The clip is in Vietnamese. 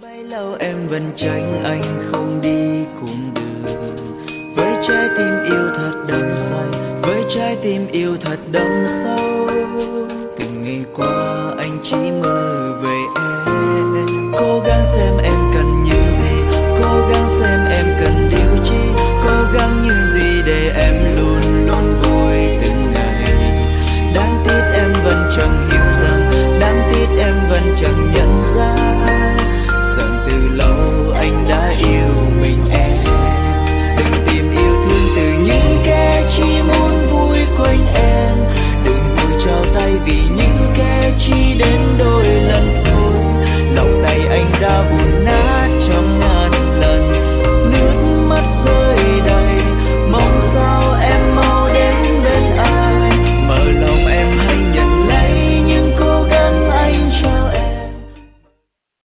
Bấy lâu em vẫn tránh anh không đi cùng đường, với trái tim yêu thật đắm say, với trái tim yêu thật đắm